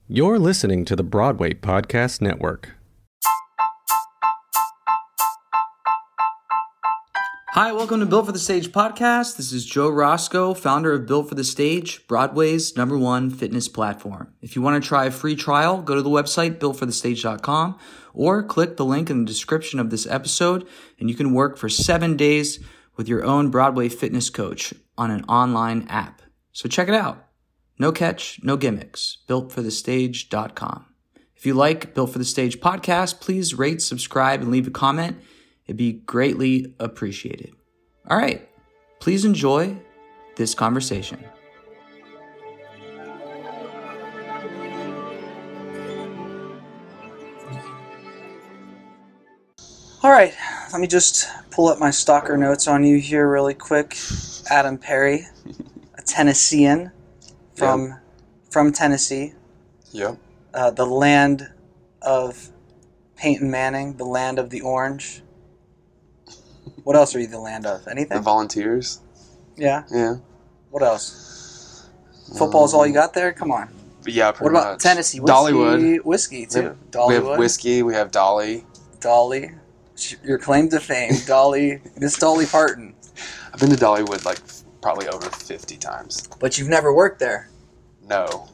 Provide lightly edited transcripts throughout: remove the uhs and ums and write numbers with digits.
You're listening to the Broadway Podcast Network. Hi, welcome to Built for the Stage podcast. This is Joe Roscoe, founder of Built for the Stage, Broadway's #1 fitness platform. If you want to try a free trial, go to the website builtforthestage.com or click the link in the description of this episode, and you can work for 7 days with your own Broadway fitness coach on an online app. So check it out. No catch, no gimmicks. Builtforthestage.com. If you like Built for the Stage podcast, please rate, subscribe, and leave a comment. It'd be greatly appreciated. All right, please enjoy this conversation. All right, let me just pull up my stalker notes on you here really quick. Adam Perry, a Tennessean from Tennessee. Yep. The land of Peyton Manning, the land of the orange. What else are you the land of? Anything? The Volunteers. Yeah? Yeah. What else? Football's all you got there? Come on. Yeah, pretty much. What about Tennessee? Whiskey, Dollywood. Whiskey, too. We have whiskey. We have Dolly. Dolly. Your claim to fame. Dolly. Miss Dolly Parton. I've been to Dollywood like probably over 50 times. But you've never worked there. No.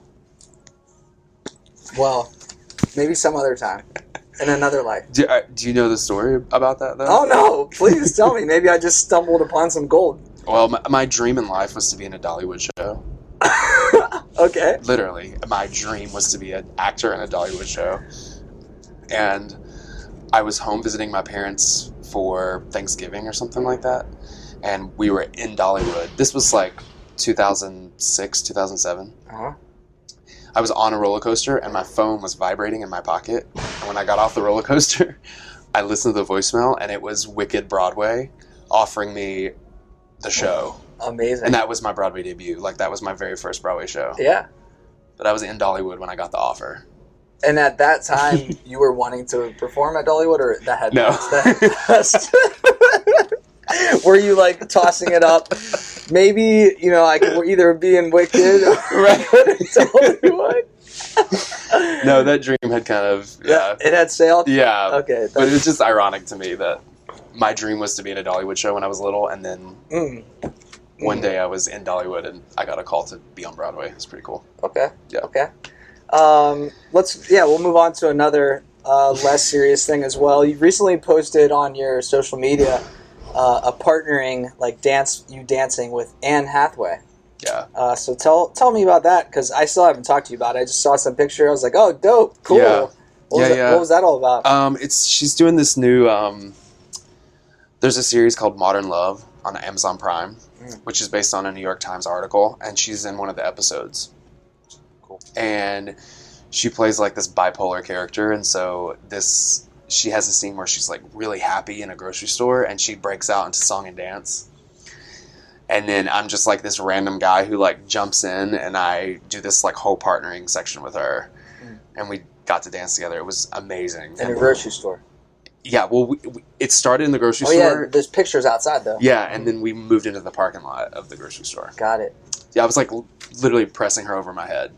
Well, maybe some other time. In another life. Do you know the story about that, though? Oh, no. Please tell me. Maybe I just stumbled upon some gold. Well, my dream in life was to be in a Dollywood show. Okay. Literally. My dream was to be an actor in a Dollywood show. And I was home visiting my parents for Thanksgiving or something like that. And we were in Dollywood. This was like 2006, 2007. Uh-huh. I was on a roller coaster and my phone was vibrating in my pocket. And when I got off the roller coaster, I listened to the voicemail and it was Wicked Broadway offering me the show. Amazing. And that was my Broadway debut. Like, that was my very first Broadway show. Yeah. But I was in Dollywood when I got the offer. And at that time, you were wanting to perform at Dollywood, or that had No. passed? Were you like tossing it up? Maybe, I could either be in Wicked or Right. Dollywood. No, that dream had kind of, yeah. It had sailed? Yeah. Okay. But it was just ironic to me that my dream was to be in a Dollywood show when I was little, and then one day I was in Dollywood and I got a call to be on Broadway. It's pretty cool. Okay. Yeah. Okay. We'll move on to another less serious thing as well. You recently posted on your social media a partnering, like dancing with Anne Hathaway. Yeah. So tell me about that, because I still haven't talked to you about it. I just saw some picture. I was like, oh, dope, cool. Yeah. What was that all about? She's doing this new, there's a series called Modern Love on Amazon Prime, which is based on a New York Times article, and she's in one of the episodes. Cool. And she plays like this bipolar character, and so she has a scene where she's like really happy in a grocery store, and she breaks out into song and dance. And then I'm just like this random guy who like jumps in, and I do this like whole partnering section with her, and we got to dance together. It was amazing. In a grocery store. Yeah, well, it started in the grocery store. store. Yeah, there's pictures outside though. Yeah, and then we moved into the parking lot of the grocery store. Got it. Yeah, I was like literally pressing her over my head.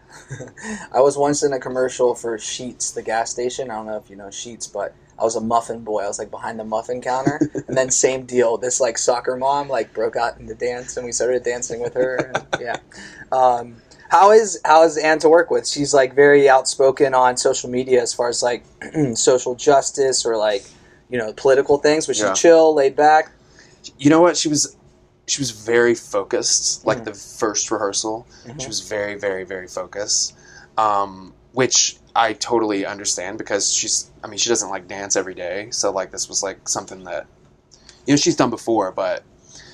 I was once in a commercial for Sheetz, the gas station. I don't know if you know Sheetz, but I was a muffin boy. I was like behind the muffin counter, and then same deal. This like soccer mom like broke out into dance, and we started dancing with her. And, yeah. How is Anne to work with? She's like very outspoken on social media as far as like social justice or like political things. Was she chill, laid back? You know what? She was very focused. Like the first rehearsal, she was very, very, very focused, which I totally understand, because she doesn't like dance every day. So like this was like something that she's done before, but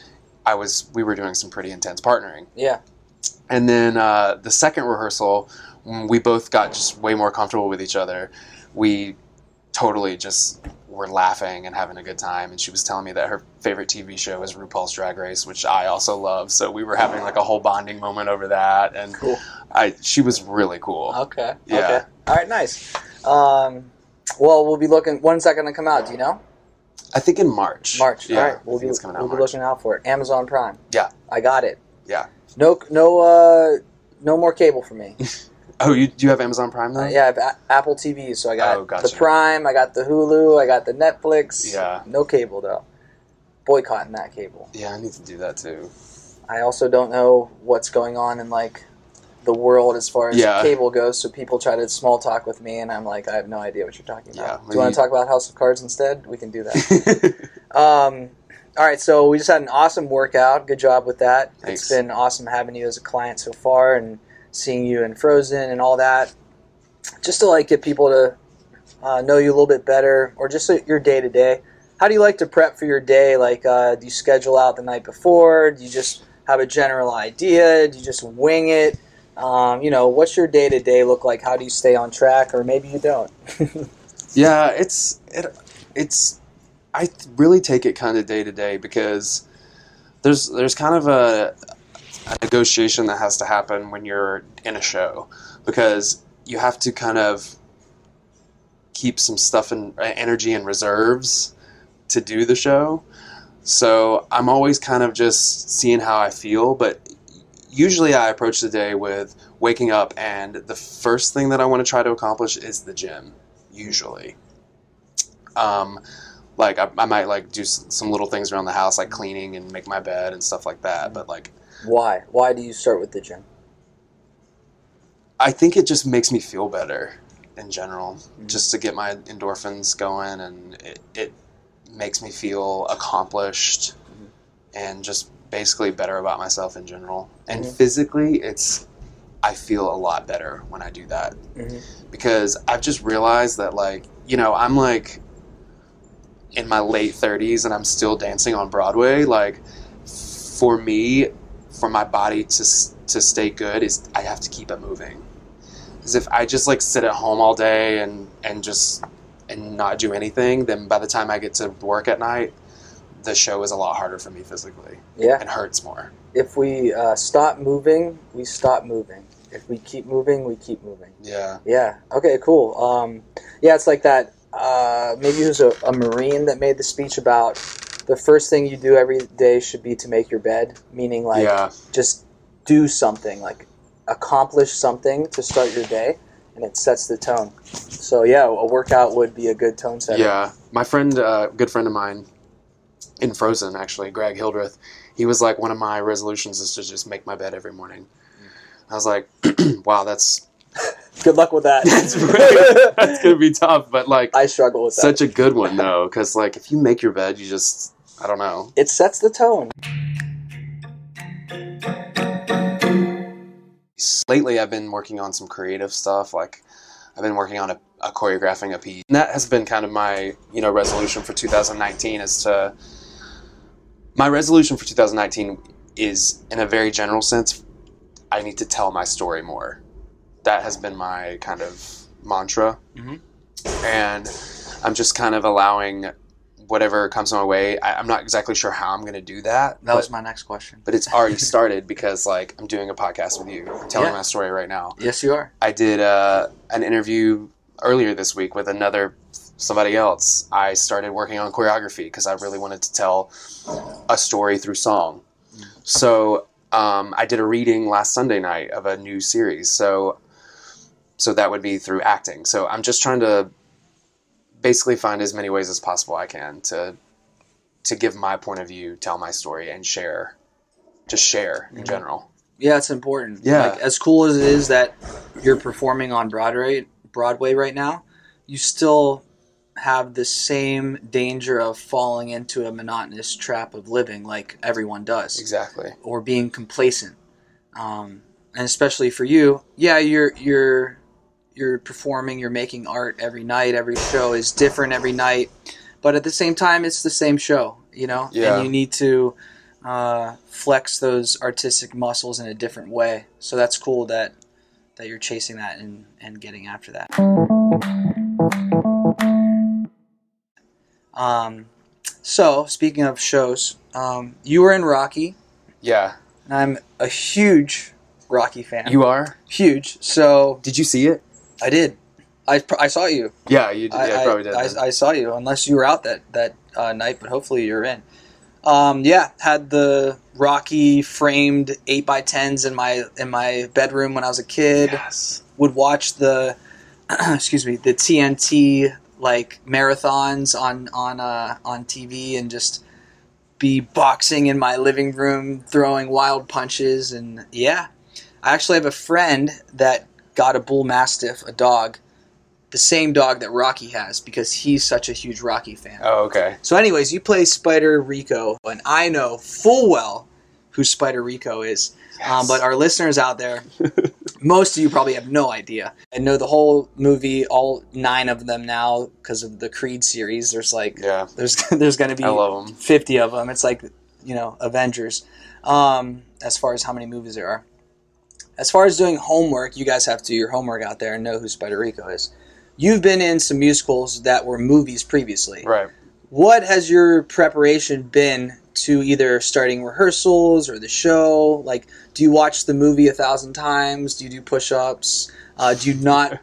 we were doing some pretty intense partnering. Yeah. And then the second rehearsal, when we both got just way more comfortable with each other, we totally just were laughing and having a good time. And she was telling me that her favorite TV show is RuPaul's Drag Race, which I also love. So we were having like a whole bonding moment over that. And cool. She was really cool. Okay. Yeah. Okay. All right, nice. Well, we'll be looking. When's that going to come out? Do you know? I think in March. March. Yeah, all right. we'll be looking out for it. Amazon Prime. Yeah. I got it. Yeah. No more cable for me. Oh, do you have Amazon Prime though? Yeah, I have Apple TV, so I got gotcha. the Prime, I got the Hulu, I got the Netflix. Yeah. No cable though. Boycotting that cable. Yeah, I need to do that too. I also don't know what's going on in like the world as far as cable goes, so people try to small talk with me, and I'm like, I have no idea what you're talking about. Do you want to talk about House of Cards instead? We can do that. All right, so we just had an awesome workout. Good job with that. Thanks. It's been awesome having you as a client so far, and seeing you in Frozen and all that. Just to like get people to know you a little bit better, or just your day to day. How do you like to prep for your day? Like, do you schedule out the night before? Do you just have a general idea? Do you just wing it? What's your day to day look like? How do you stay on track, or maybe you don't? Yeah, I really take it kind of day to day, because there's kind of a negotiation that has to happen when you're in a show, because you have to kind of keep some stuff in energy and reserves to do the show. So I'm always kind of just seeing how I feel, but usually I approach the day with waking up, and the first thing that I want to try to accomplish is the gym, usually. Like I might like do some little things around the house, like cleaning and make my bed and stuff like that. But like, why do you start with the gym? I think it just makes me feel better in general, just to get my endorphins going, and it makes me feel accomplished and just basically better about myself in general. And physically, I feel a lot better when I do that, because I've just realized that, like, I'm like in my late 30s and I'm still dancing on Broadway. Like, for me, for my body to stay good, I have to keep it moving. Because if I just like sit at home all day and not do anything, then by the time I get to work at night, the show is a lot harder for me physically. Yeah. It hurts more. If we stop moving, we stop moving. If we keep moving, we keep moving. Yeah. Yeah. Okay, cool. It's like that. Maybe it was a Marine that made the speech about the first thing you do every day should be to make your bed, meaning like just do something, like accomplish something to start your day, and it sets the tone. So a workout would be a good tone setter. Yeah. My friend, good friend of mine in Frozen, actually, Greg Hildreth, he was like, one of my resolutions is to just make my bed every morning. I was like, wow, that's... Good luck with that. That's going to be tough, but like... I struggle with that. Such a good one, though, because like if you make your bed, you just... I don't know. It sets the tone. Lately, I've been working on some creative stuff. Like, I've been working on a choreographing a piece. And that has been kind of my, resolution for 2019 My resolution for 2019 is, in a very general sense, I need to tell my story more. That has been my kind of mantra. And I'm just kind of allowing whatever comes my way. I'm not exactly sure how I'm going to do that. That was my next question. But it's already started, because like I'm doing a podcast with you. I'm telling my story right now. Yes, you are. I did an interview earlier this week with somebody else. I started working on choreography because I really wanted to tell a story through song. So I did a reading last Sunday night of a new series. So that would be through acting. So I'm just trying to basically find as many ways as possible I can to give my point of view, tell my story, and share in general. Yeah, it's important. Yeah. Like, as cool as it is that you're performing on Broadway right now, you still have the same danger of falling into a monotonous trap of living like everyone does. Exactly. Or being complacent. And especially for you, you're performing, you're making art every night, every show is different every night, but at the same time, it's the same show, Yeah. And you need to flex those artistic muscles in a different way. So that's cool that you're chasing that and getting after that. So, speaking of shows, you were in Rocky. Yeah. And I'm a huge Rocky fan. You are? Huge. So... Did you see it? I did. I saw you. Yeah, you did. I probably did. I saw you, unless you were out that night, but hopefully you're in. Had the Rocky framed 8x10s in my bedroom when I was a kid. Yes. would watch the excuse me, the TNT like marathons on TV and just be boxing in my living room, throwing wild punches. And yeah, I actually have a friend that got a bull mastiff, a dog, the same dog that Rocky has, because he's such a huge Rocky fan. Oh, okay. So anyways, you play Spider Rico, and I know full well who Spider Rico is. Yes. But our listeners out there, most of you probably have no idea. I know the whole movie, all 9 of them now, because of the Creed series. There's like, there's going to be I love them. 50 of them. It's like, Avengers, as far as how many movies there are. As far as doing homework, you guys have to do your homework out there and know who Spider Rico is. You've been in some musicals that were movies previously. Right. What has your preparation been to either starting rehearsals or the show? Like, do you watch the movie 1,000 times? Do you do push-ups? Do you not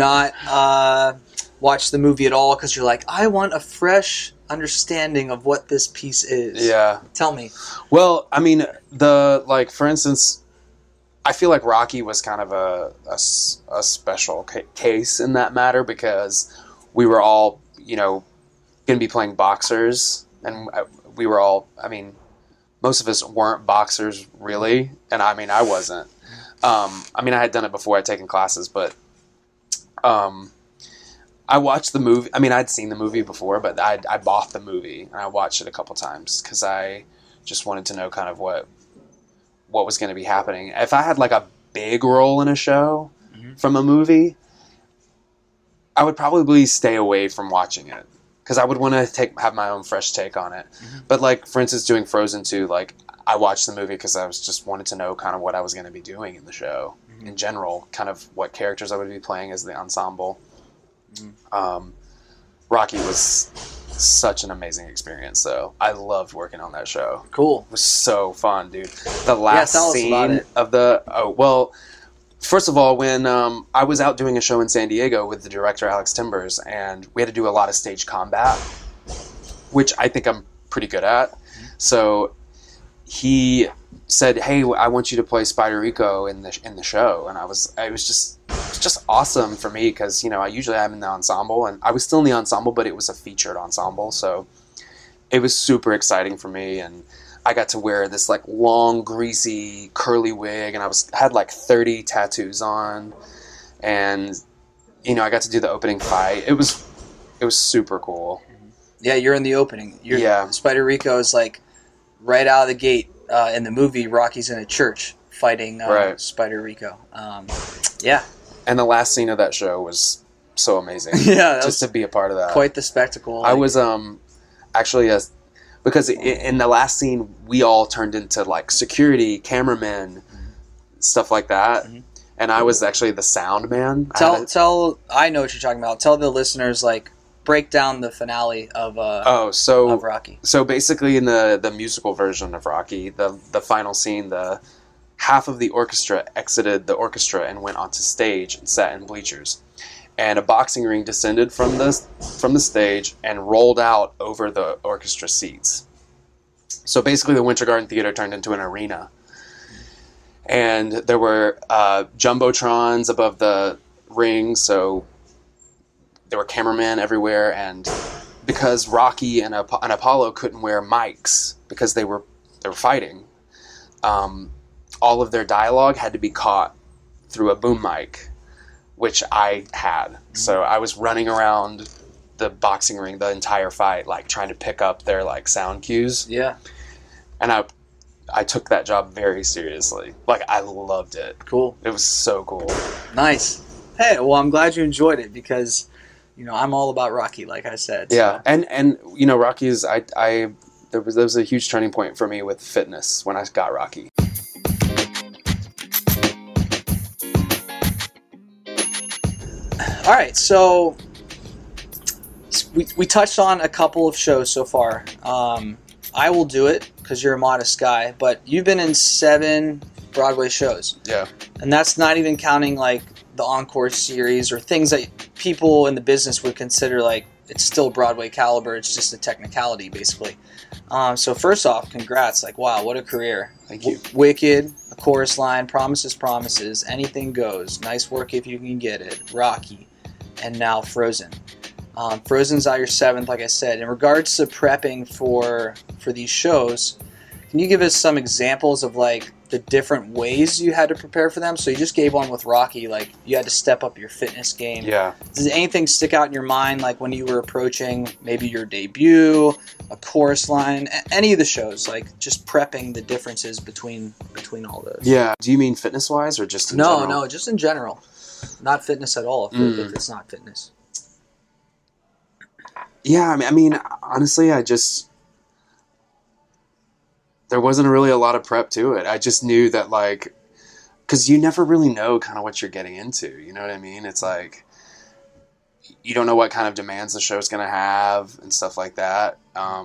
watch the movie at all because you're like, I want a fresh understanding of what this piece is? Yeah. Tell me. Well, I mean, for instance, I feel like Rocky was kind of a special case in that matter because we were all, going to be playing boxers, and we were all, most of us weren't boxers really, and I wasn't. I had done it before, I'd taken classes, but I watched the movie. I'd seen the movie before, but I bought the movie, and I watched it a couple times because I just wanted to know kind of what was going to be happening. If I had like a big role in a show from a movie, I would probably stay away from watching it because I would want to have my own fresh take on it. But like, for instance, doing Frozen 2, like I watched the movie because I was just wanted to know kind of what I was going to be doing in the show in general, kind of what characters I would be playing as the ensemble. Rocky was such an amazing experience, so I loved working on that show. Cool. It was so fun, dude. The last scene of first of all, when I was out doing a show in San Diego with the director Alex Timbers, and we had to do a lot of stage combat, which I think I'm pretty good at. So he said, "Hey, I want you to play Spider Rico in the show," and it was just awesome for me because I usually am in the ensemble, and I was still in the ensemble, but it was a featured ensemble, so it was super exciting for me. And I got to wear this like long, greasy, curly wig, and I had like 30 tattoos on, and I got to do the opening fight. It was super cool. Yeah, you're in the opening. Spider Rico is like right out of the gate in the movie. Rocky's in a church fighting Spider Rico. Yeah. And the last scene of that show was so amazing. Yeah, just to be a part of that. Quite the spectacle. I was actually because in the last scene we all turned into like security, cameramen, stuff like that, and I was actually the sound man. I know what you're talking about. Tell the listeners, like, break down the finale of of Rocky. So basically, in the musical version of Rocky, the final scene, the half of the orchestra exited the orchestra and went onto stage and sat in bleachers, and a boxing ring descended from the stage and rolled out over the orchestra seats. So basically, the Winter Garden Theater turned into an arena, and there were jumbotrons above the ring, so there were cameramen everywhere. And because Rocky and Apollo couldn't wear mics because they were fighting, all of their dialogue had to be caught through a boom mic, which I had. So I was running around the boxing ring the entire fight, like trying to pick up their like sound cues. Yeah. And I took that job very seriously. Like, I loved it. Cool. It was so cool. Nice. Hey, well, I'm glad you enjoyed it because, I'm all about Rocky, like I said. Yeah. So. And Rocky is, there was a huge turning point for me with fitness when I got Rocky. All right, so we touched on a couple of shows so far. I will do it because you're a modest guy, but you've been in 7 Broadway shows. Yeah. And that's not even counting like the Encore series or things that people in the business would consider like it's still Broadway caliber. It's just a technicality, basically. So first off, congrats. Like, wow, what a career. Thank you. Wicked, A Chorus Line, Promises, Promises, Anything Goes, Nice Work If You Can Get It, Rocky, and now Frozen. Frozen's out your 7th, like I said. In regards to prepping for these shows, can you give us some examples of like the different ways you had to prepare for them? So you just gave one with Rocky, like you had to step up your fitness game. Yeah. Does anything stick out in your mind, like when you were approaching maybe your debut, A Chorus Line, any of the shows, like just prepping the differences between all those? Yeah. Do you mean fitness-wise or just in general? No, just in general. Not fitness at all, if it's not fitness. Yeah, I mean, honestly, there wasn't really a lot of prep to it. I just knew that, like, because you never really know kind of what you're getting into. You know what I mean? It's like, you don't know what kind of demands the show's going to have and stuff like that.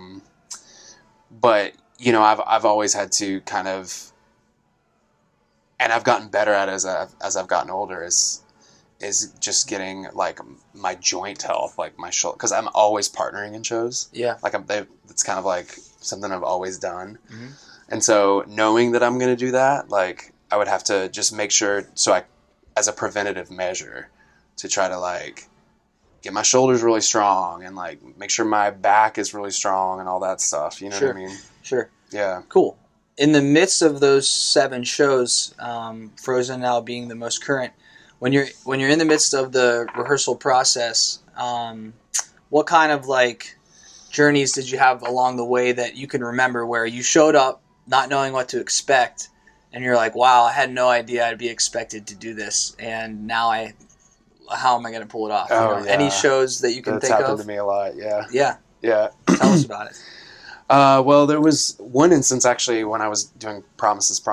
But, you know, I've always had to kind of, and I've gotten better at it as I've gotten older, is just getting like my joint health, like my shoulder, because I'm always partnering in shows. Yeah. Like it's kind of like something I've always done. Mm-hmm. And so knowing that I'm going to do that, like I would have to just make sure, as a preventative measure, to try to like get my shoulders really strong and like make sure my back is really strong and all that stuff. You know what I mean? Sure. Yeah. Cool. In the midst of those 7 shows, Frozen now being the most current, when you're in the midst of the rehearsal process, what kind of like journeys did you have along the way that you can remember where you showed up not knowing what to expect and you're like, wow, I had no idea I'd be expected to do this, and now how am I going to pull it off? Oh, yeah. Any shows that you can think of? That's happened to me a lot. Yeah. Tell us about it. Well, there was one instance actually when I was doing Promises.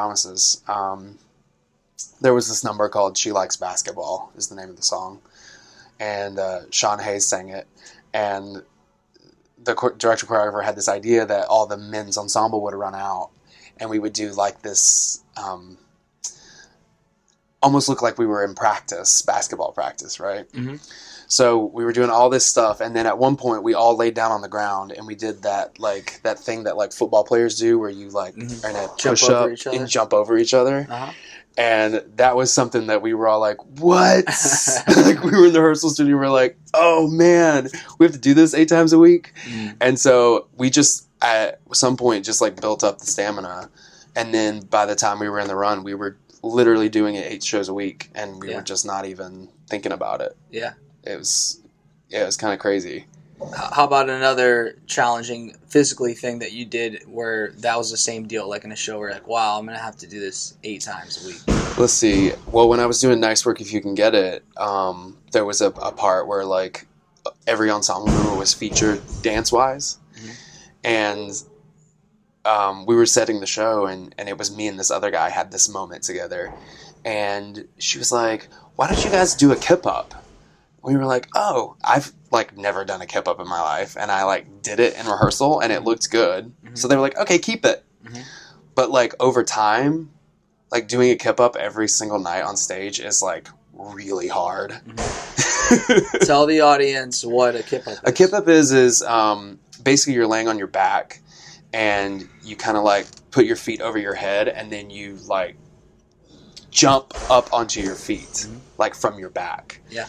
There was this number called She Likes Basketball is the name of the song. And Sean Hayes sang it. And the director choreographer had this idea that all the men's ensemble would run out. And we would do like this, almost look like we were in practice, basketball practice, right? Mm-hmm. So we were doing all this stuff. And then at one point we all laid down on the ground and we did that thing that like football players do where you like are in a push up and jump over each other. Uh-huh. And that was something that we were all like, what? Like we were in the rehearsal studio. We were like, oh man, we have to do this 8 times a week. Mm. And so we just at some point just like built up the stamina. And then by the time we were in the run, we were literally doing it 8 shows a week. And we were just not even thinking about it. Yeah. It was kind of crazy. How about another challenging physically thing that you did where that was the same deal, like in a show where you're like, wow, I'm going to have to do this 8 times a week? Let's see. Well, when I was doing Nice Work If You Can Get It, there was a part where like every ensemble member was featured dance-wise. Mm-hmm. And we were setting the show and it was me and this other guy had this moment together. And she was like, why don't you guys do a kip-up? We were like, oh, I've like never done a kip up in my life, and I like did it in rehearsal and it looked good. Mm-hmm. So they were like, okay, keep it. Mm-hmm. But like over time, like doing a kip up every single night on stage is like really hard. Mm-hmm. Tell the audience what a kip up is. A kip up is basically you're laying on your back and you kind of like put your feet over your head and then you like jump up onto your feet, like from your back. Yeah.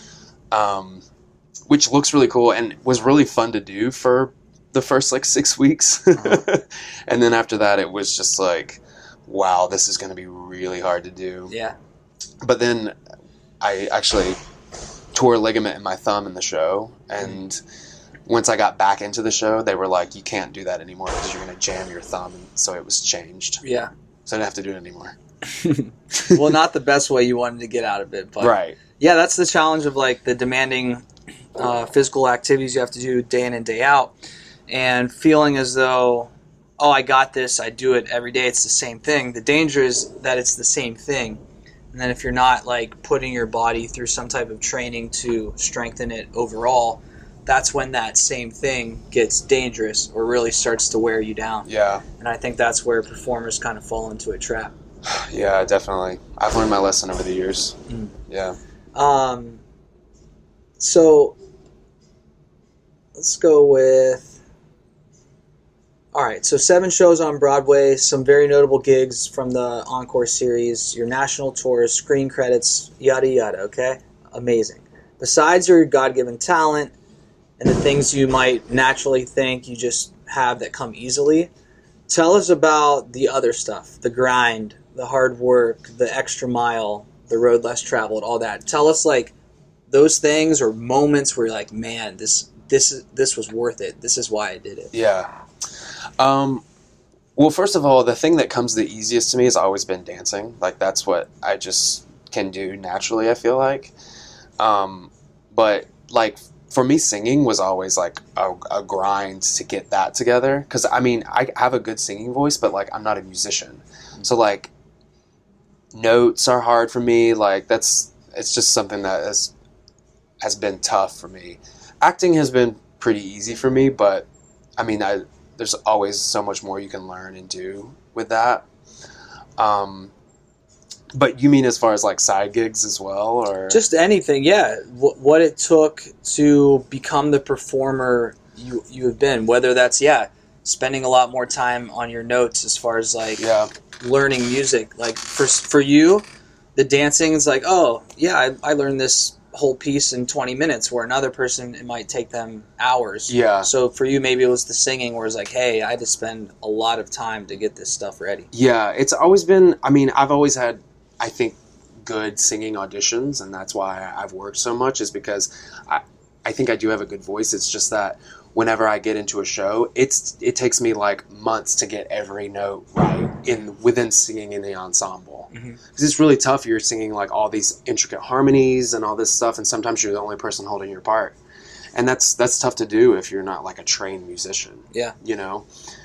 Which looks really cool and was really fun to do for the first like 6 weeks. Uh-huh. And then after that, it was just like, wow, this is going to be really hard to do. Yeah. But then I actually tore a ligament in my thumb in the show. And once I got back into the show, they were like, you can't do that anymore because you're going to jam your thumb. And so it was changed. Yeah. So I didn't have to do it anymore. Well, not the best way you wanted to get out of it, but right. Yeah, that's the challenge of like the demanding physical activities you have to do day in and day out, and feeling as though, oh, I got this, I do it every day, it's the same thing. The danger is that it's the same thing, and then if you're not like putting your body through some type of training to strengthen it overall, that's when that same thing gets dangerous or really starts to wear you down. Yeah. And I think that's where performers kind of fall into a trap. Yeah, definitely. I've learned my lesson over the years. Yeah. So let's go with... All right, so 7 shows on Broadway, some very notable gigs from the Encore series, your national tours, screen credits, yada yada, okay? Amazing. Besides your God-given talent and the things you might naturally think you just have that come easily, tell us about the other stuff, the grind, the hard work, the extra mile, the road less traveled, all that. Tell us, like, those things or moments where you're like, man, this was worth it. This is why I did it. Yeah. Well, first of all, the thing that comes the easiest to me has always been dancing. Like, that's what I just can do naturally, I feel like. But, like, for me, singing was always, like, a grind to get that together. Because, I mean, I have a good singing voice, but, like, I'm not a musician. So, like, notes are hard for me. Like, it's just something that has been tough for me. Acting has been pretty easy for me, but, I mean, there's always so much more you can learn and do with that. But you mean as far as like side gigs as well, or just anything? Yeah, what it took to become the performer you have been. Whether that's spending a lot more time on your notes as far as like learning music. Like for you, the dancing is like, oh yeah, I learned this whole piece in 20 minutes, where another person it might take them hours. Yeah. So for you, maybe it was the singing, where it's like, hey, I had to spend a lot of time to get this stuff ready. Yeah, it's always been. I mean, I've always had, I think, good singing auditions, and that's why I've worked so much. Is because I think I do have a good voice. It's just that whenever I get into a show, it takes me like months to get every note right within singing in the ensemble. Because it's really tough. You're singing like all these intricate harmonies and all this stuff, and sometimes you're the only person holding your part, and that's tough to do if you're not like a trained musician. Yeah, you know.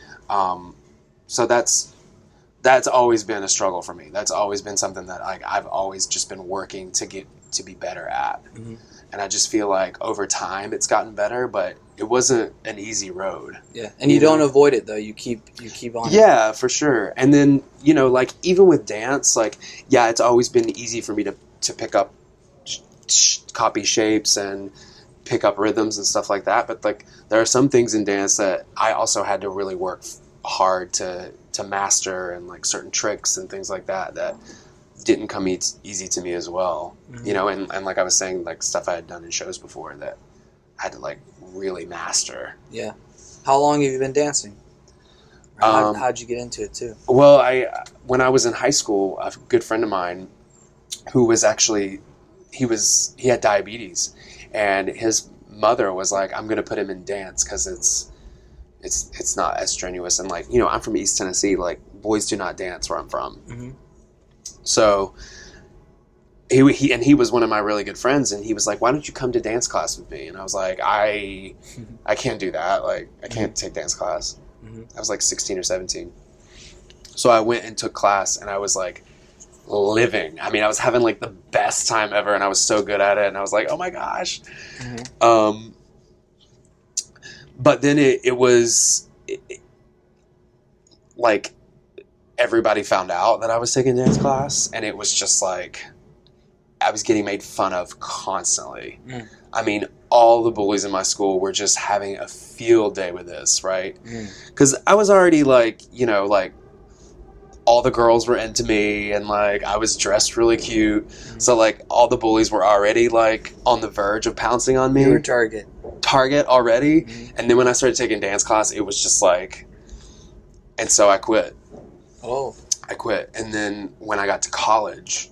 So that's always been a struggle for me. That's always been something that I've always just been working to get to be better at. And I just feel like over time it's gotten better, but it wasn't an easy road. Yeah, and you don't avoid it though. You keep on. Yeah, for sure. And then, you know, like even with dance, like, yeah, it's always been easy for me to pick up, copy shapes and pick up rhythms and stuff like that. But like there are some things in dance that I also had to really work hard to master, and like certain tricks and things like that didn't come easy to me as well. You know, and like I was saying, like stuff I had done in shows before that I had to like really master. Yeah. How long have you been dancing? How'd you get into it too? Well, when I was in high school, a good friend of mine who was actually, he had diabetes, and his mother was like, I'm going to put him in dance because it's not as strenuous. And like, you know, I'm from East Tennessee, like boys do not dance where I'm from. So he was one of my really good friends, and he was like, why don't you come to dance class with me? And I was like, I can't do that. Like, I can't take dance class. I was like 16 or 17. So I went and took class, and I was like living. I mean, I was having like the best time ever, and I was so good at it, and I was like, oh my gosh. But then it was like everybody found out that I was taking dance class, and it was just like I was getting made fun of constantly. I mean, all the bullies in my school were just having a field day with this, right? Because I was already like, you know, like all the girls were into me, and like I was dressed really cute. So like all the bullies were already like on the verge of pouncing on me. You were target already. And then when I started taking dance class, it was just like, and so I quit. I quit. And then when I got to college,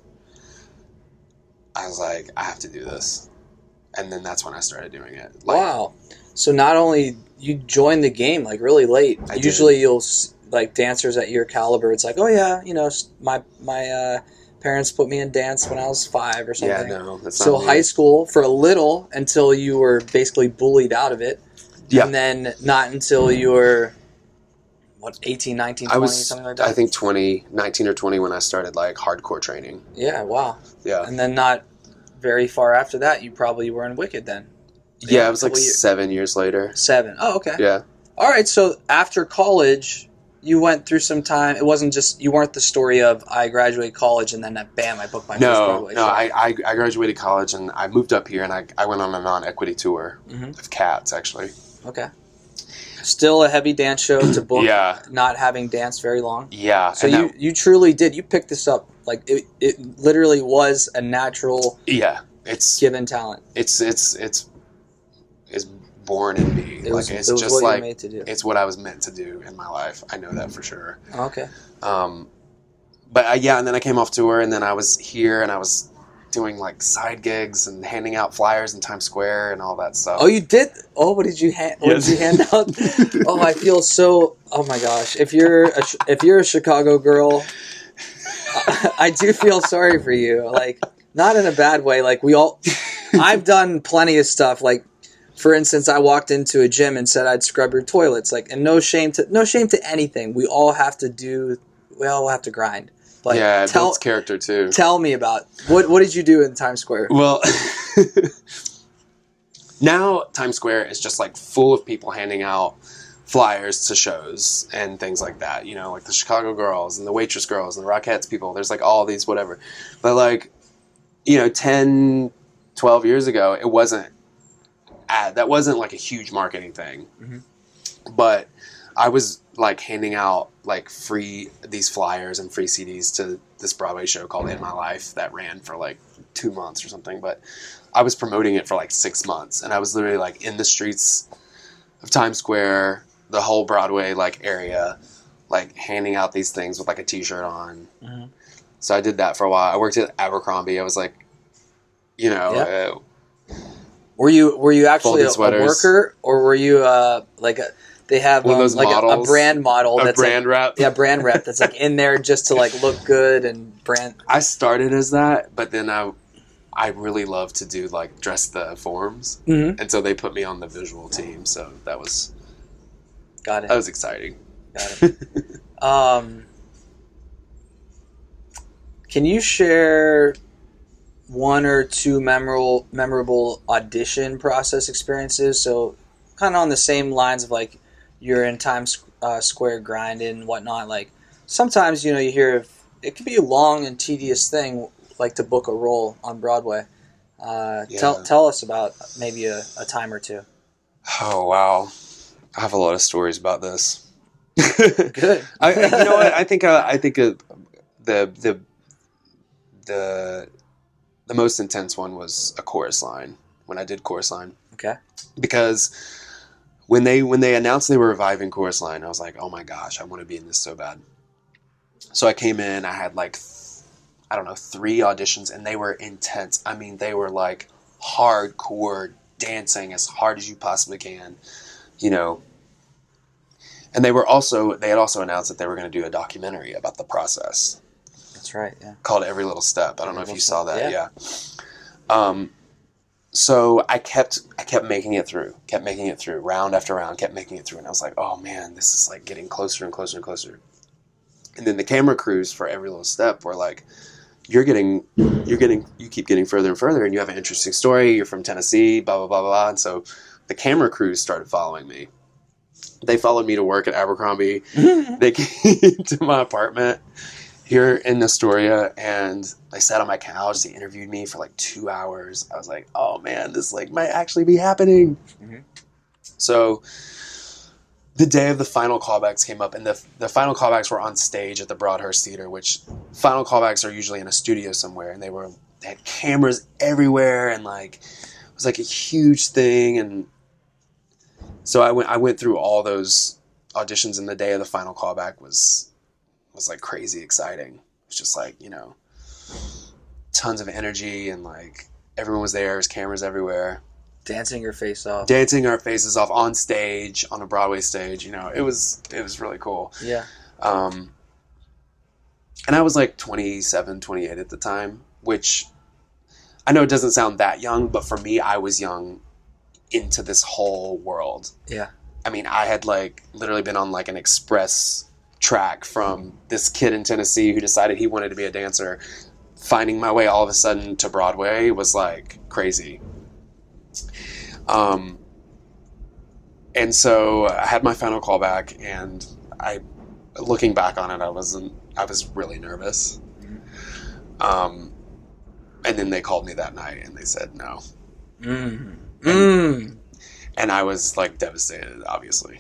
I was like, I have to do this. And then that's when I started doing it. Like, wow. So not only you joined the game like really late. Usually you'll like dancers at your caliber. It's like, oh yeah, you know, my parents put me in dance when I was 5 or something. Yeah, no, that's not so me. High school for a little until you were basically bullied out of it. Yeah. And then not until you were 18, 19, 20, something like that? I think 19 or 20 when I started like hardcore training. Yeah, wow. Yeah. And then not very far after that, you probably were in Wicked then. Yeah, it was like 7 years later. 7. Oh, okay. Yeah. All right, so after college, you went through some time. It wasn't just, you weren't the story of I graduated college and then bam, I booked my first Broadway show. I graduated college and I moved up here, and I went on a non-equity tour of Cats, actually. Okay. Still a heavy dance show to book. Yeah. Not having danced very long. Yeah. So and you truly did. You picked this up. Like it literally was a natural it's given talent. it's born in me. It was it's what just you were like made to do. it's what I was meant to do in my life. I know that for sure. Okay. But and then I came off tour, and then I was here, and I was doing like side gigs and handing out flyers in Times Square and all that stuff. Oh, you did? Oh, what did you hand? What did you hand out? Oh, I feel so. Oh my gosh! If you're a Chicago girl, I do feel sorry for you. Like, not in a bad way. Like I've done plenty of stuff. Like, for instance, I walked into a gym and said I'd scrub your toilets. Like, and no shame to anything. We all have to grind. But it builds character too. Tell me about what did you do in Times Square? Well, now Times Square is just like full of people handing out flyers to shows and things like that. You know, like the Chicago girls and the Waitress girls and the Rockettes people. There's like all these whatever. But like, 10, 12 years ago, it wasn't that wasn't like a huge marketing thing. Mm-hmm. But I was like handing out like these flyers and free CDs to this Broadway show called In My Life that ran for like 2 months or something. But I was promoting it for like 6 months, and I was literally like in the streets of Times Square, the whole Broadway like area, like handing out these things with like a T-shirt on. Mm-hmm. So I did that for a while. I worked at Abercrombie. I was like, were you actually a worker, or were you they have one of those like models, a brand model, a that's brand rep. Yeah, brand rep that's like in there just to like look good and brand. I started as that, but then I really love to do like dress the forms, mm-hmm. and so they put me on the visual team. So that was got it. That was exciting. Got it. Can you share one or two memorable audition process experiences? So kind of on the same lines of like you're in Times Square grinding and whatnot. Like sometimes, you hear it could be a long and tedious thing like to book a role on Broadway. Tell us about maybe a time or two. Oh, wow. I have a lot of stories about this. Good. You know what? I think the most intense one was a chorus line, when I did chorus line. Okay. Because when they announced they were reviving chorus line, I was like, oh my gosh, I want to be in this so bad. So I came in, I had like, 3 auditions, and they were intense. I mean, they were like hardcore dancing as hard as you possibly can, And they had also announced that they were going to do a documentary about the process. That's right, yeah. Called Every Little Step. I don't know if you saw that. Yeah. So I kept making it through, round after round, kept making it through. And I was like, oh man, this is like getting closer and closer and closer. And then the camera crews for Every Little Step were like, you keep getting further and further, and you have an interesting story. You're from Tennessee, blah, blah, blah, blah. And so the camera crews started following me. They followed me to work at Abercrombie. They came to my apartment here in Astoria, and they sat on my couch. They interviewed me for like 2 hours. I was like, oh man, this like might actually be happening. Mm-hmm. So the day of the final callbacks came up, and the final callbacks were on stage at the Broadhurst Theater, which final callbacks are usually in a studio somewhere, and they had cameras everywhere, and like it was like a huge thing. And so I went through all those auditions, and the day of the final callback was like crazy exciting. It was just like, tons of energy, and like everyone was there. There's cameras everywhere. Dancing our faces off on stage, on a Broadway stage. It was really cool. Yeah. And I was like 27, 28 at the time, which I know it doesn't sound that young, but for me, I was young into this whole world. Yeah. I mean, I had like literally been on like an express track from this kid in Tennessee who decided he wanted to be a dancer. Finding my way all of a sudden to Broadway was like crazy. And so I had my final callback, and looking back on it, I was really nervous. And then they called me that night, and they said no. And I was like devastated, obviously.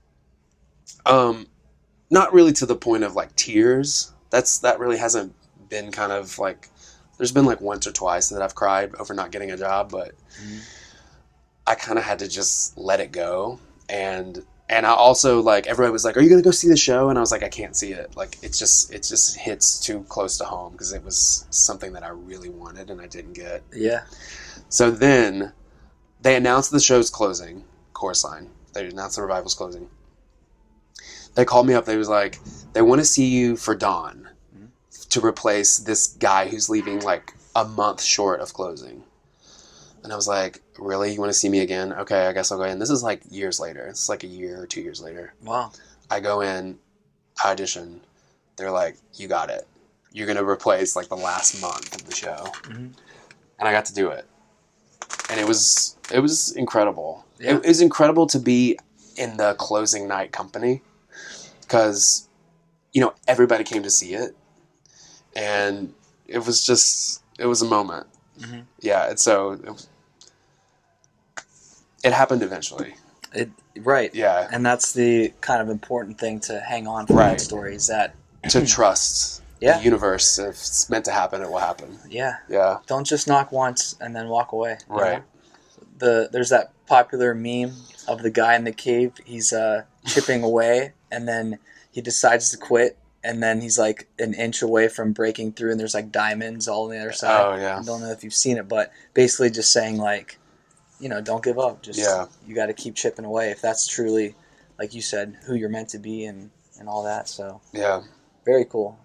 Not really to the point of like tears. That really hasn't been kind of like, there's been like once or twice that I've cried over not getting a job, but I kind of had to just let it go. And I also, like, everybody was like, are you going to go see the show? And I was like, I can't see it. Like, it just hits too close to home because it was something that I really wanted and I didn't get. Yeah. So then they announced the show's closing, Chorus Line. They announced the revival's closing. They called me up. They was like, they want to see you for Dawn to replace this guy who's leaving like a month short of closing. And I was like, really? You want to see me again? Okay, I guess I'll go in. This is like years later. It's like a year or 2 years later. Wow. I go in, I audition. They're like, you got it. You're going to replace like the last month of the show. And I got to do it. And it was incredible. Yeah. It was incredible to be in the closing night company because, you know, everybody came to see it. And it was a moment. Yeah, and so it happened eventually. Right. Yeah. And that's the kind of important thing to hang on from that story is that to trust the universe. If it's meant to happen, it will happen. Yeah. Yeah. Don't just knock once and then walk away. Right. There's that popular meme of the guy in the cave. He's chipping away, and then he decides to quit. And then he's like an inch away from breaking through, and there's like diamonds all on the other side. Oh, yeah. I don't know if you've seen it, but basically just saying like, you know, don't give up. Just you got to keep chipping away if that's truly, like you said, who you're meant to be and all that. So yeah, very cool.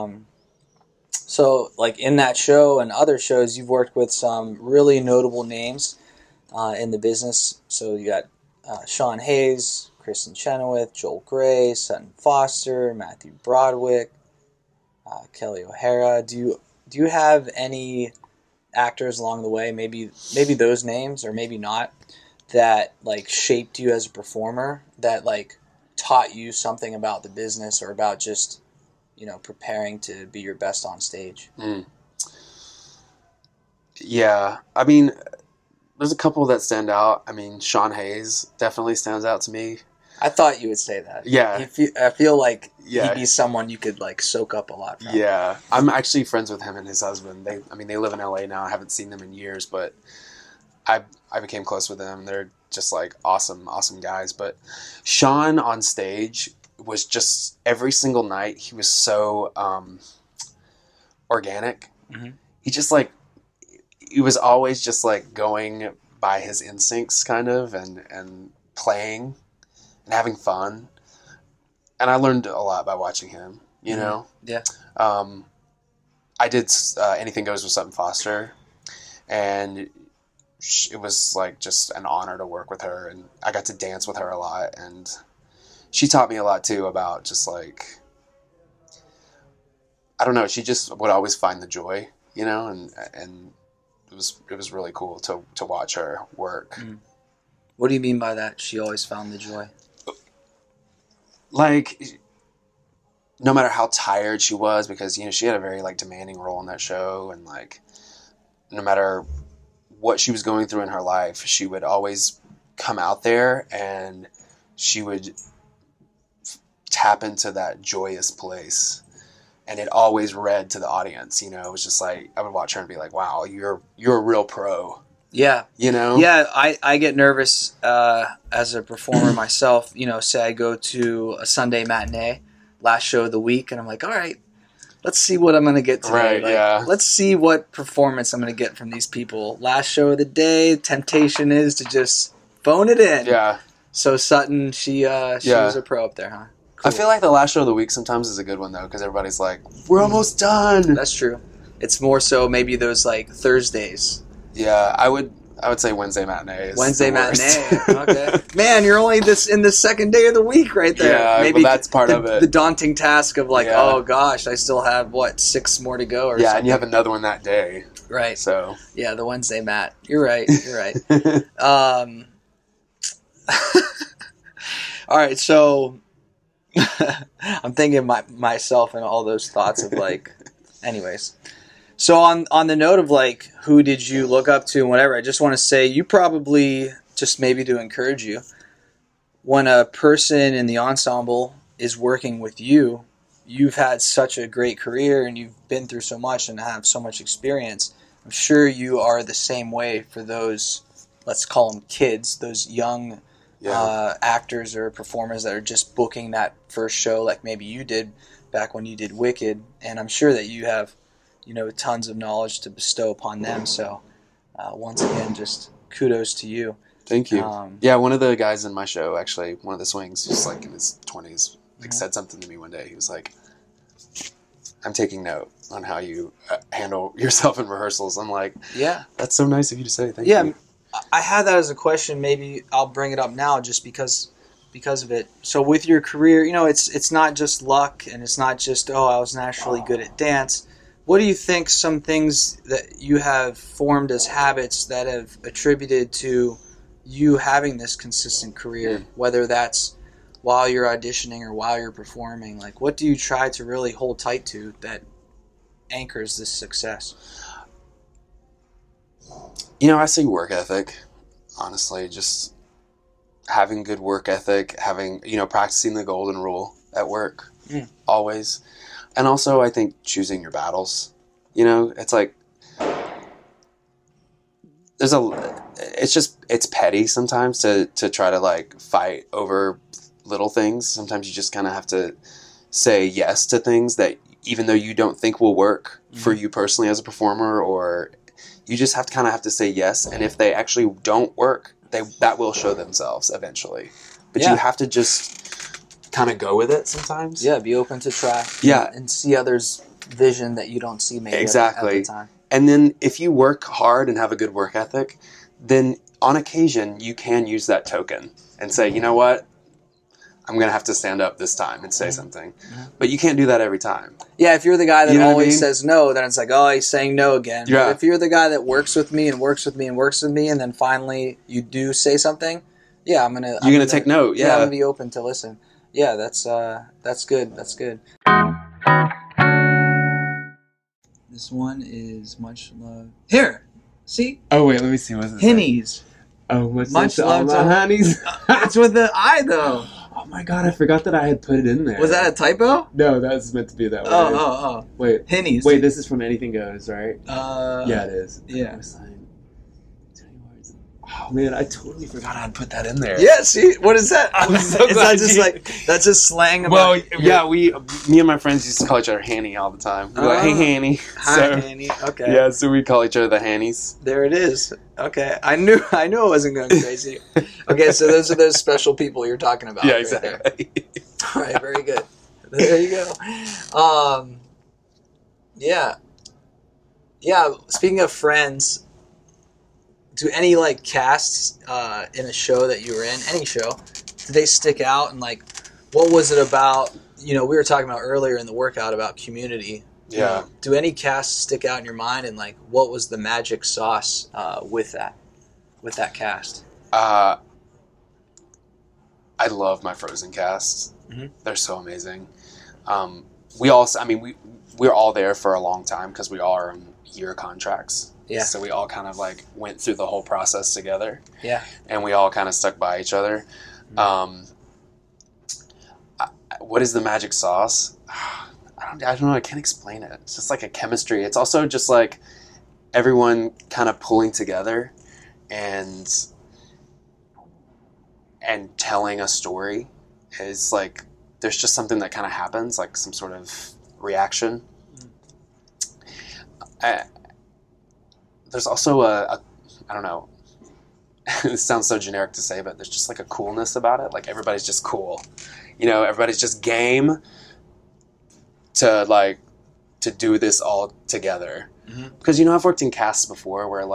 So like in that show and other shows, you've worked with some really notable names in the business. So you got Sean Hayes, Kristen Chenoweth, Joel Grey, Sutton Foster, Matthew Broderick, Kelly O'Hara. Do you have any actors along the way, maybe those names or maybe not, that like shaped you as a performer, that like taught you something about the business or about just, you know, preparing to be your best on stage? Yeah, I mean, there's a couple that stand out. I mean, Sean Hayes definitely stands out to me. I thought you would say that. Yeah. I feel like he'd be someone you could like soak up a lot from. Yeah. I'm actually friends with him and his husband. They live in LA now. I haven't seen them in years, but I became close with them. They're just like awesome guys. But Sean on stage was just, every single night, he was so organic. He just like, he was always just like going by his instincts kind of and playing and having fun. And I learned a lot by watching him, you know? Yeah. I did Anything Goes with Sutton Foster, and it was like just an honor to work with her, and I got to dance with her a lot, and she taught me a lot too about just like, I don't know, she just would always find the joy, you know, and it was really cool to watch her work. What do you mean by that? She always found the joy. Like, no matter how tired she was, because, you know, she had a very like demanding role in that show, and like, no matter what she was going through in her life, she would always come out there and she would tap into that joyous place. And it always read to the audience, you know. It was just like, I would watch her and be like, wow, you're a real pro. Yeah. You know? Yeah, I get nervous as a performer myself. You know, say I go to a Sunday matinee, last show of the week, and I'm like, all right, let's see what I'm going to get today. Right, like, yeah. Let's see what performance I'm going to get from these people. Last show of the day, temptation is to just phone it in. Yeah. So Sutton, she was a pro up there, huh? Cool. I feel like the last show of the week sometimes is a good one, though, because everybody's like, we're almost done. That's true. It's more so maybe those like Thursdays. Yeah, I would say Wednesday matinee. Wednesday matinee. Okay, man, you're only in the second day of the week, right there. Yeah, maybe well, that's part of it. The daunting task of like, oh gosh, I still have 6 more to go, or something. And you have another one that day, right? So yeah, the Wednesday mat. You're right. You're right. All right, so I'm thinking myself and all those thoughts of like, anyways. So on the note of like, who did you look up to and whatever, I just want to say you probably just maybe to encourage you, when a person in the ensemble is working with you, you've had such a great career and you've been through so much and have so much experience. I'm sure you are the same way for those, let's call them kids, those young actors or performers that are just booking that first show like maybe you did back when you did Wicked. And I'm sure that you have, tons of knowledge to bestow upon them. So once again, just kudos to you. Thank you. One of the guys in my show, actually, one of the swings, just like in his 20s, said something to me one day. He was like, I'm taking note on how you handle yourself in rehearsals. I'm like, yeah, that's so nice of you to say. Thank you. I had that as a question. Maybe I'll bring it up now just because of it. So with your career, it's not just luck and it's not just, I was naturally good at dance. What do you think some things that you have formed as habits that have attributed to you having this consistent career, whether that's while you're auditioning or while you're performing? Like, what do you try to really hold tight to that anchors this success? I say work ethic, honestly, just having good work ethic, having, practicing the golden rule at work, always. And also, I think choosing your battles, it's like, it's petty sometimes to try to like fight over little things. Sometimes you just kind of have to say yes to things that even though you don't think will work for you personally as a performer, or you just have to say yes. And if they actually don't work, that will show themselves eventually. But you have to just kind of go with it sometimes. Yeah, be open to try. Yeah. And see others' vision that you don't see maybe exactly. at the time. And then if you work hard and have a good work ethic, then on occasion you can use that token and say, you know what? I'm going to have to stand up this time and say something. But you can't do that every time. Yeah, if you're the guy that always says no, then it's like, he's saying no again. Yeah. But if you're the guy that works with me and works with me and works with me, and then finally you do say something, I'm going to... You're going to take note, I'm going to be open to listen. Yeah, that's good. That's good. This one is Much Love. Here! See? Oh, wait, let me see. What's it? Hennies. Oh, Much Love to Honeys. It's with the I, though. Oh my god, I forgot that I had put it in there. Was that a typo? No, that was meant to be that way. Oh. Wait. Hennies. Wait, this is from Anything Goes, right? Yeah, it is. Yeah. Oh man, I totally forgot I'd put that in there. Yeah, see? What is that? I'm so Is that just that's just slang about... Well, yeah, me and my friends used to call each other Hanny all the time. We'd be like, hey, Hanny. Hi, Hanny. Okay. Yeah, so we call each other the Hannies. There it is. Okay. I knew I wasn't going crazy. Okay, so those are those special people you're talking about. Yeah, right exactly. there. All right, very good. There you go. Yeah. Speaking of friends, do any casts in a show that you were in, any show, did they stick out? And what was it about? We were talking about earlier in the workout about community. Yeah. Do any casts stick out in your mind? And what was the magic sauce with that cast? I love my Frozen casts. Mm-hmm. They're so amazing. We're all there for a long time because we all are on year contracts. Yeah. So we all kind of went through the whole process together. Yeah. And we all kind of stuck by each other. Mm-hmm. What is the magic sauce? I don't know. I can't explain it. It's just a chemistry. It's also just everyone kind of pulling together and telling a story is there's just something that kind of happens, some sort of reaction. There's also I don't know, it sounds so generic to say, but there's just a coolness about it. Everybody's just cool. Everybody's just game to do this all together. Mm-hmm. Because, I've worked in casts before where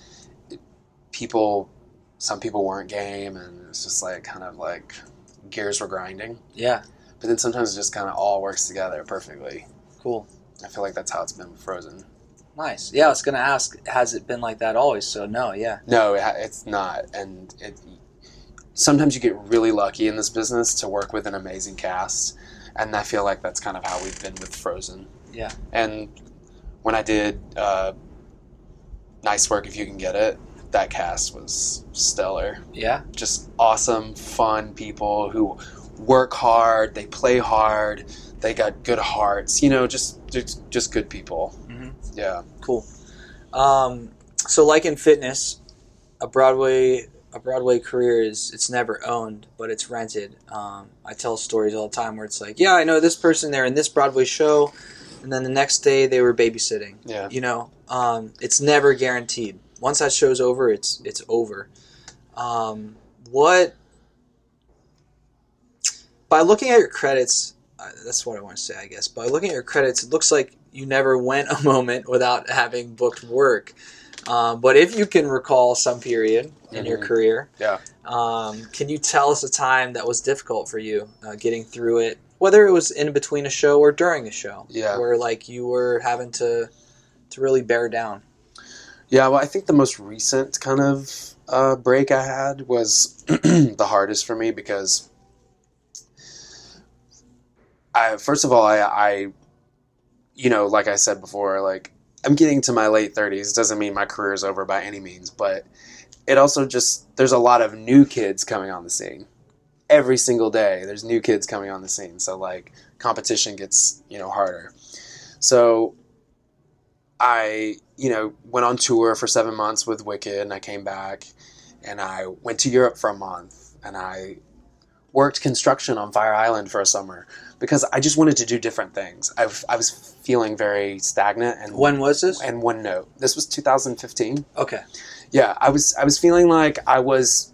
some people weren't game and it's just gears were grinding. Yeah. But then sometimes it just kind of all works together perfectly. Cool. I feel like that's how it's been with Frozen. Nice. Yeah, I was going to ask, has it been like that always? So no, yeah. No, it's not. And sometimes you get really lucky in this business to work with an amazing cast. And I feel like that's kind of how we've been with Frozen. Yeah. And when I did Nice Work If You Can Get It, that cast was stellar. Yeah. Just awesome, fun people who work hard, they play hard, they got good hearts, you know, just good people. Mm-hmm. Yeah. Cool. So like in fitness, a Broadway career it's never owned, but it's rented. I tell stories all the time where it's like, yeah, I know this person, they're in this Broadway show, and then the next day they were babysitting. Yeah. You know, it's never guaranteed. Once that show's over, it's over. By looking at your credits, that's what I want to say, I guess. By looking at your credits, it looks like you never went a moment without having booked work. But if you can recall some period in your career, Yeah. can you tell us a time that was difficult for you getting through it, whether it was in between a show or during a show, Yeah. where like you were having to really bear down? Yeah, well, I think the most recent kind of break I had was the hardest for me because first of all, I you know, like I said before, like I'm getting to my late 30s. Doesn't mean my career is over by any means, but it also just, there's a lot of new kids coming on the scene. Every single day, there's new kids coming on the scene. So like competition gets, you know, harder. So I, you know, went on tour for 7 months with Wicked, and I came back and I went to Europe for a month, and I worked construction on Fire Island for a summer because I just wanted to do different things. I was feeling very stagnant. And When was this? And one note. This was 2015. Okay. Yeah, I was feeling like I was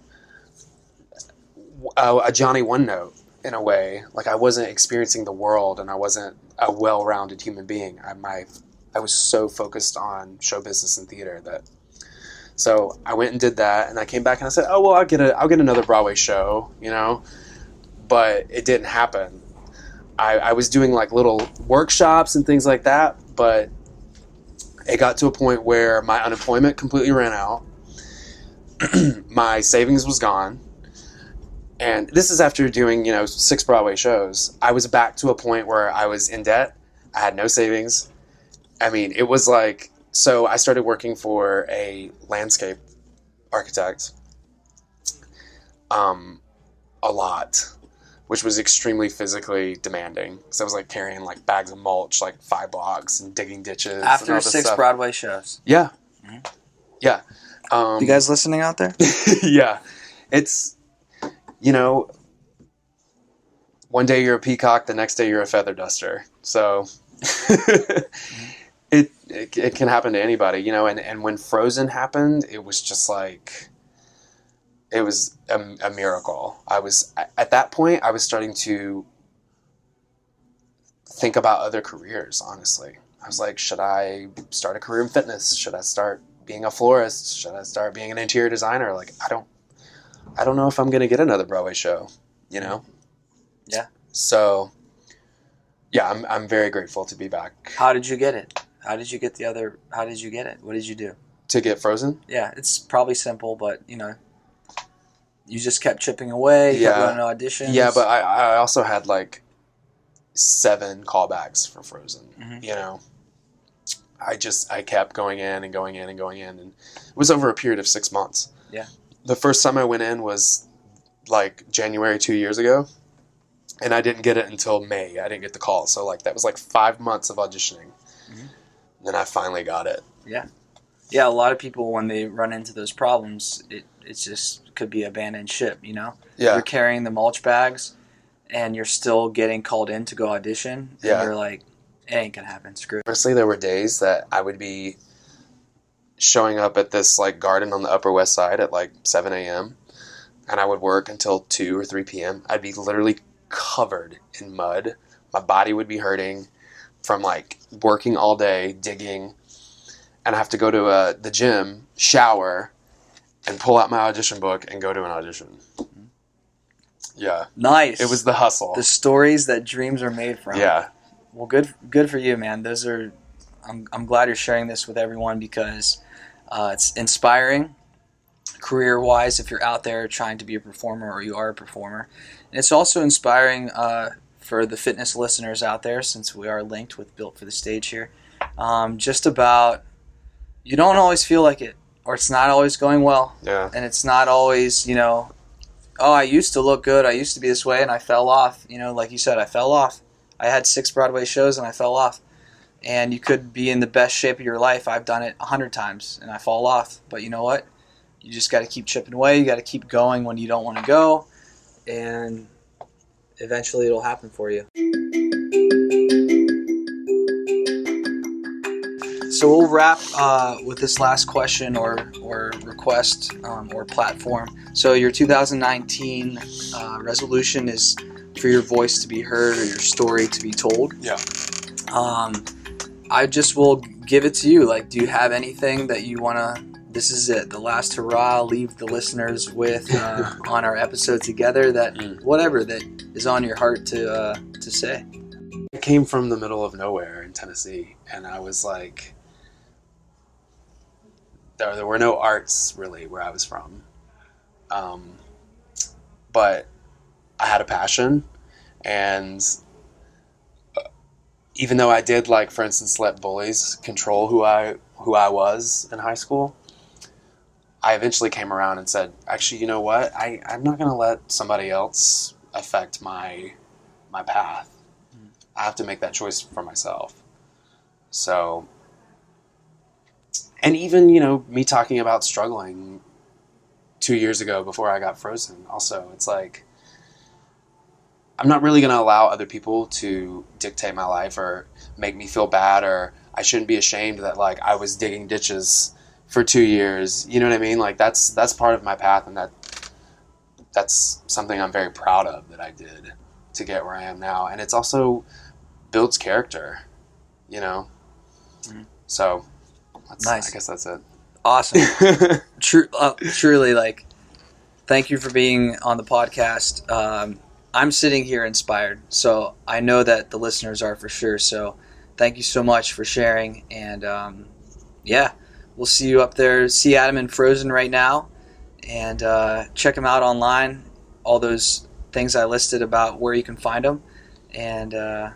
a Johnny One Note in a way. Like I wasn't experiencing the world, and I wasn't a well-rounded human being. I was so focused on show business and theater that. So I went and did that, and I came back and I said, "Oh well, I'll get another Broadway show," you know. But it didn't happen. I was doing like little workshops and things like that, but it got to a point where my unemployment completely ran out. My savings was gone. And this is after doing, you know, 6 Broadway shows. I was back to a point where I was in debt. I had no savings. I mean, it was like, so I started working for a landscape architect a lot, which was extremely physically demanding. So I was like carrying like bags of mulch, like 5 blocks, and digging ditches. After and all this 6 stuff. Broadway shows. Yeah. Mhm. Yeah. You guys listening out there? Yeah. It's, you know, one day you're a peacock, the next day you're a feather duster. So it can happen to anybody, you know, and when Frozen happened, it was just like, it was a miracle. At that point, I was starting to think about other careers, honestly. I was like, should I start a career in fitness? Should I start being a florist? Should I start being an interior designer? Like, I don't know if I'm going to get another Broadway show, you know? Yeah. So, yeah, I'm very grateful to be back. How did you get it? How did you get it? What did you do? To get Frozen? Yeah, it's probably simple, but, you know, you just kept chipping away, you kept running auditions. Yeah, but I also had like 7 callbacks for Frozen, Mhm. you know? I kept going in and going in and going in, and it was over a period of 6 months. Yeah. The first time I went in was like January 2 years ago, and I didn't get it until May. I didn't get the call, so like that was like 5 months of auditioning. Mhm. Then I finally got it. Yeah. Yeah, a lot of people, when they run into those problems, it's just could be abandoned ship, you know? Yeah. You're carrying the mulch bags, and you're still getting called in to go audition, Yeah. and you're like, it ain't gonna happen, screw it. Honestly, there were days that I would be showing up at this like garden on the Upper West Side at like 7 a.m. and I would work until 2 or 3 p.m. I'd be literally covered in mud. My body would be hurting from like working all day, digging, and I have to go to the gym, shower, and pull out my audition book and go to an audition. Yeah. Nice. It was the hustle. the stories that dreams are made from. Yeah. Well, good for you, man. Those are, I'm glad you're sharing this with everyone because it's inspiring, career-wise, if you're out there trying to be a performer or you are a performer. And it's also inspiring for the fitness listeners out there, since we are linked with Built for the Stage here. Just about, you don't always feel like it or it's not always going well. Yeah. And it's not always, oh, I used to look good. I used to be this way, and I fell off. Like you said, I fell off. I had 6 Broadway shows, and I fell off. And you could be in the best shape of your life. I've done it 100 times, and I fall off. But you know what? You just got to keep chipping away. You got to keep going when you don't want to go, and eventually it'll happen for you. So we'll wrap with this last question or request or platform. So your 2019 resolution is for your voice to be heard or your story to be told. Yeah. I just will give it to you. Like, do you have anything that you want to, this is it, the last hurrah, leave the listeners with on our episode together, that whatever that is on your heart to say? I came from the middle of nowhere in Tennessee, and I was like, there were no arts really where I was from. But I had a passion, and even though I did, like, for instance, let bullies control who I was in high school, I eventually came around and said, actually, you know what? I'm not going to let somebody else affect my path. I have to make that choice for myself. So, and even, me talking about struggling 2 years ago before I got frozen, also, it's like, I'm not really going to allow other people to dictate my life or make me feel bad, or I shouldn't be ashamed that, like, I was digging ditches for 2 years. You know what I mean? Like, that's part of my path, and that's something I'm very proud of that I did to get where I am now. And it's also builds character, So Nice. I guess that's it. Awesome. Truly, like, thank you for being on the podcast. I'm sitting here inspired, so I know that the listeners are for sure. So thank you so much for sharing. And we'll see you up there. See Adam in Frozen right now, and check him out online. All those things I listed about where you can find him. And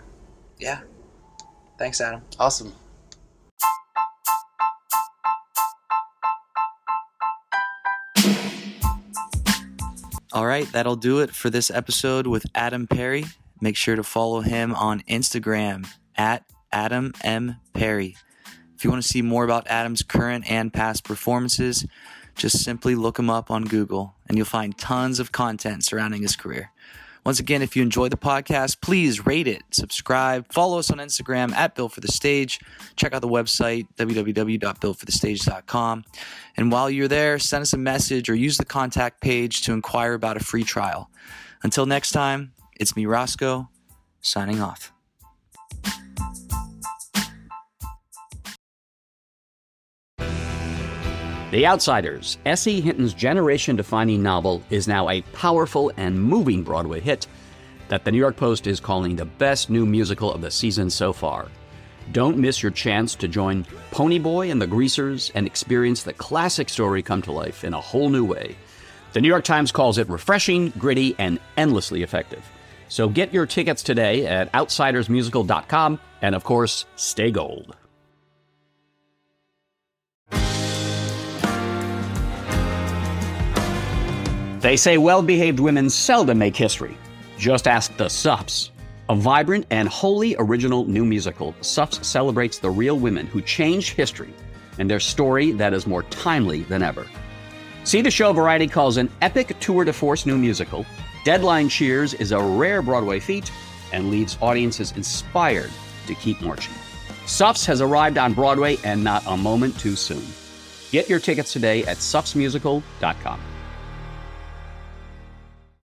thanks, Adam. Awesome. All right, that'll do it for this episode with Adam Perry. Make sure to follow him on Instagram at Adam M. Perry. If you want to see more about Adam's current and past performances, just simply look him up on Google and you'll find tons of content surrounding his career. Once again, if you enjoyed the podcast, please rate it, subscribe, follow us on Instagram at Built for the Stage. Check out the website, www.builtforthestage.com. And while you're there, send us a message or use the contact page to inquire about a free trial. Until next time, it's me, Roscoe, signing off. The Outsiders, S.E. Hinton's generation-defining novel, is now a powerful and moving Broadway hit that the New York Post is calling the best new musical of the season so far. Don't miss your chance to join Ponyboy and the Greasers and experience the classic story come to life in a whole new way. The New York Times calls it refreshing, gritty, and endlessly effective. So get your tickets today at outsidersmusical.com, and of course, stay gold. They say well-behaved women seldom make history. Just ask the Suffs. A vibrant and wholly original new musical, Suffs celebrates the real women who changed history and their story that is more timely than ever. See the show Variety calls an epic tour de force new musical. Deadline cheers is a rare Broadway feat and leaves audiences inspired to keep marching. Suffs has arrived on Broadway, and not a moment too soon. Get your tickets today at suffsmusical.com.